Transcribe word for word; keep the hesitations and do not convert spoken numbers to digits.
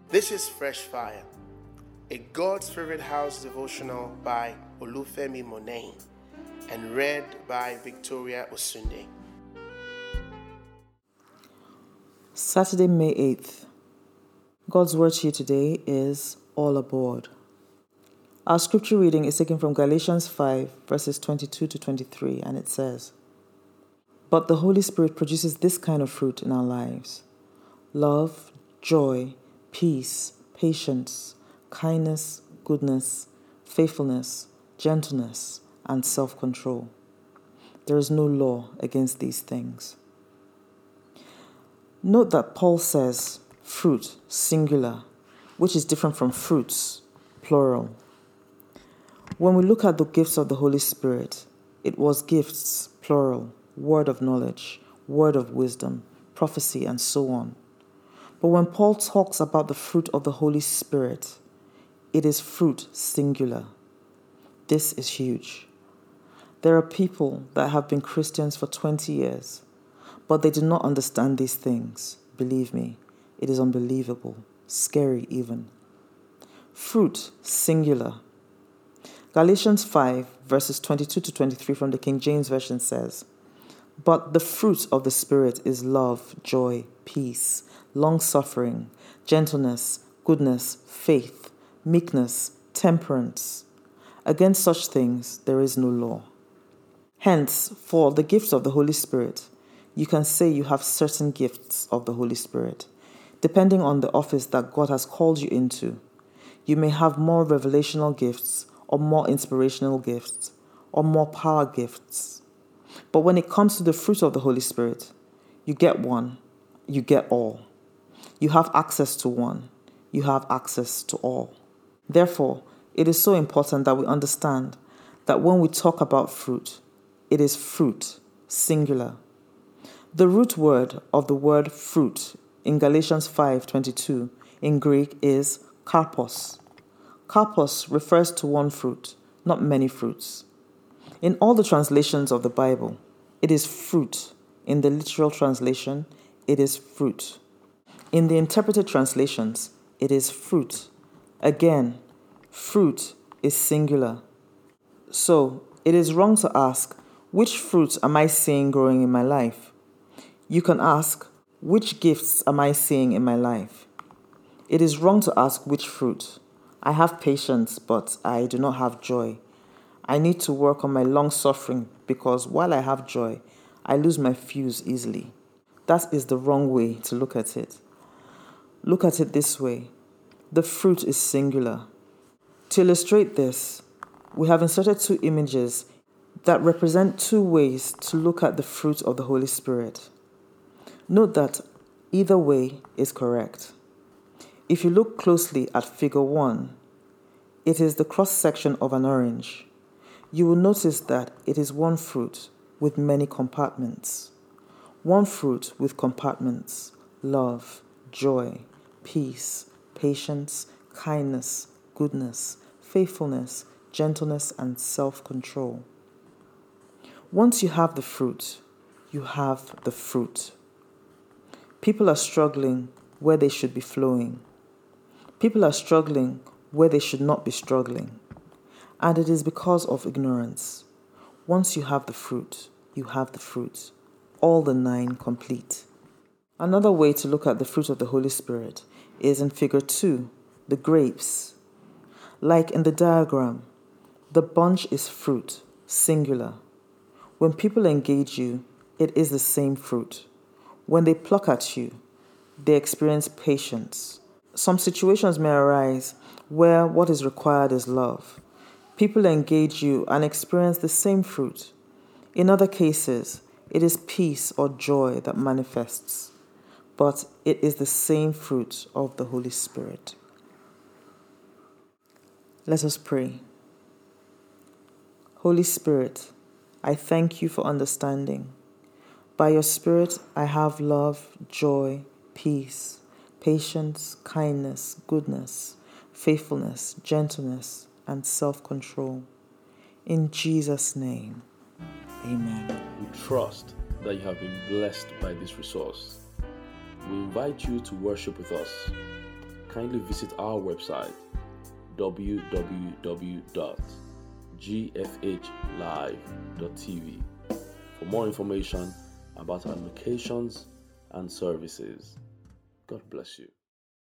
This is Fresh Fire, a God's Favorite House devotional by Olufemi Monet and read by Victoria Osunde. Saturday, May eighth. God's word to you today is all aboard. Our scripture reading is taken from Galatians five, verses twenty-two to twenty-three, and it says, "But the Holy Spirit produces this kind of fruit in our lives: love, joy, peace, patience, kindness, goodness, faithfulness, gentleness, and self-control. There is no law against these things." Note that Paul says fruit, singular, which is different from fruits, plural. When we look at the gifts of the Holy Spirit, it was gifts, plural, word of knowledge, word of wisdom, prophecy, and so on. But when Paul talks about the fruit of the Holy Spirit, it is fruit, singular. This is huge. There are people that have been Christians for twenty years, but they do not understand these things. Believe me, it is unbelievable, scary even. Fruit, singular. Galatians five, verses twenty-two to twenty-three from the King James Version says, "But the fruit of the Spirit is love, joy, peace, long-suffering, gentleness, goodness, faith, meekness, temperance. Against such things there is no law." Hence, for the gifts of the Holy Spirit, you can say you have certain gifts of the Holy Spirit. Depending on the office that God has called you into, you may have more revelational gifts, or more inspirational gifts, or more power gifts. But when it comes to the fruit of the Holy Spirit, you get one, you get all. You have access to one, you have access to all. Therefore, it is so important that we understand that when we talk about fruit, it is fruit, singular. The root word of the word fruit in Galatians five twenty-two in Greek is karpos. Karpos refers to one fruit, not many fruits. In all the translations of the Bible, it is fruit. In the literal translation, it is fruit. In the interpreted translations, it is fruit. Again, fruit is singular. So, it is wrong to ask, which fruit am I seeing growing in my life? You can ask, which gifts am I seeing in my life? It is wrong to ask which fruit. I have patience, but I do not have joy. I need to work on my long-suffering because while I have joy, I lose my fuse easily. That is the wrong way to look at it. Look at it this way. The fruit is singular. To illustrate this, we have inserted two images that represent two ways to look at the fruit of the Holy Spirit. Note that either way is correct. If you look closely at figure one, it is the cross-section of an orange. You will notice that it is one fruit with many compartments. One fruit with compartments: love, joy, peace, patience, kindness, goodness, faithfulness, gentleness, and self-control. Once you have the fruit, you have the fruit. People are struggling where they should be flowing. People are struggling where they should not be struggling. And it is because of ignorance. Once you have the fruit, you have the fruit. All the nine complete. Another way to look at the fruit of the Holy Spirit is in figure two, the grapes. Like in the diagram, the bunch is fruit, singular. When people engage you, it is the same fruit. When they pluck at you, they experience patience. Some situations may arise where what is required is love. People engage you and experience the same fruit. In other cases, it is peace or joy that manifests, but it is the same fruit of the Holy Spirit. Let us pray. Holy Spirit, I thank you for understanding. By your Spirit, I have love, joy, peace, patience, kindness, goodness, faithfulness, gentleness, and self-control. In Jesus' name, amen. We trust that you have been blessed by this resource. We invite you to worship with us. kindly visit our website w w w dot g f h live dot t v for more information about our locations and services. God bless you.